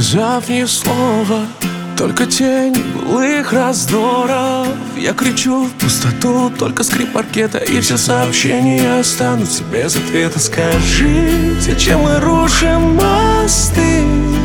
сказав ни слова, только тень былых раздоров. Я кричу в пустоту, только скрип паркета, и все сообщения останутся без ответа. Скажи, зачем мы рушим мосты?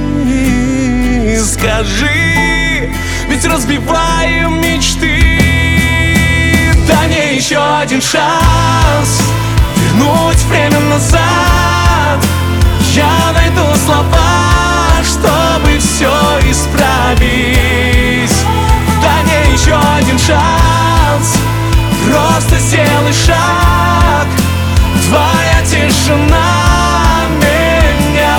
Скажи, ведь разбиваем мечты. Дай мне еще один шанс вернуть время назад. Я найду слова, чтобы все исправить. Дай мне еще один шанс, просто сделай шаг. Твоя тишина меня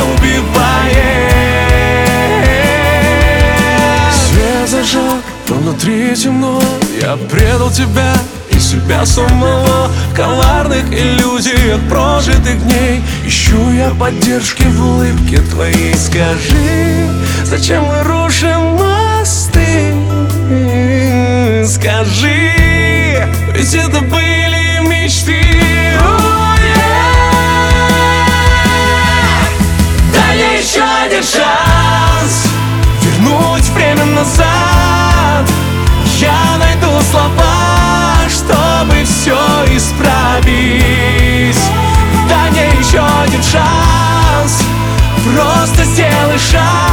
убивает. Свет зажег, но внутри темно. Я предал тебя и себя самого в коварных иллюзиях прожитых дней. Ищу я поддержки в улыбке твоей. Скажи, зачем мы рушим мосты? Скажи, ведь это были мечты. Дай мне еще один шанс вернуть время назад. Я найду слова, чтобы все исправить. Дай мне еще один шанс, просто сделай шаг.